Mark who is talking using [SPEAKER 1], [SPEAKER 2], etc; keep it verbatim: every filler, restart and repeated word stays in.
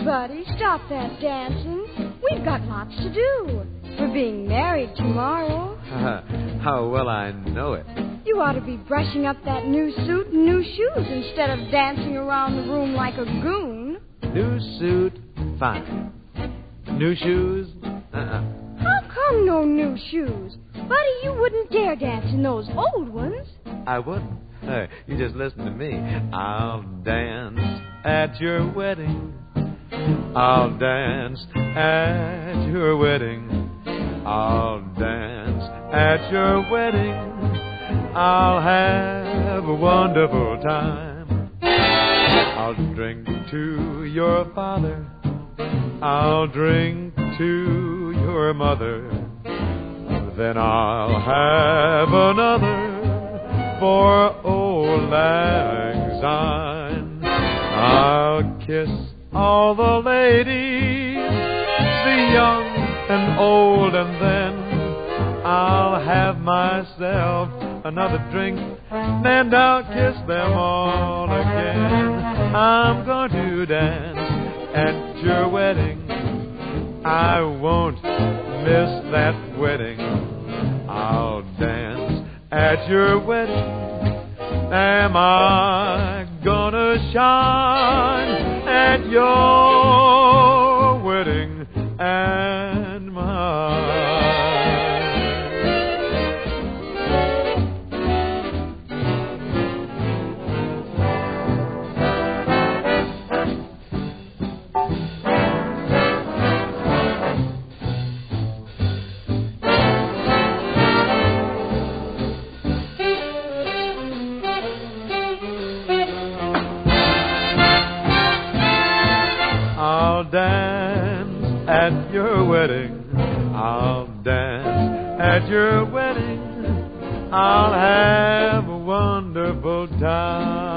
[SPEAKER 1] buddy, stop that dancing. We've got lots to do. We're being married tomorrow.
[SPEAKER 2] How well I know it.
[SPEAKER 1] You ought to be brushing up that new suit and new shoes instead of dancing around the room like a goon.
[SPEAKER 2] New suit, fine. New shoes, uh-uh.
[SPEAKER 1] How come no new shoes? Buddy, you wouldn't dare dance in those old ones.
[SPEAKER 2] I wouldn't. Hey, you just listen to me. I'll dance at your wedding. I'll dance at your wedding. I'll dance at your wedding. I'll have a wonderful time. I'll drink to your father. I'll drink to your mother. Then I'll have another for old lang syne. I'll kiss all the ladies, the young and old, and then I'll have myself another drink, and I'll kiss them all again. I'm going to dance at your wedding. I won't miss that wedding. I'll dance at your wedding. Am I gonna shine at your wedding and mine? I'll dance at your wedding. I'll dance at your wedding. I'll have a wonderful time.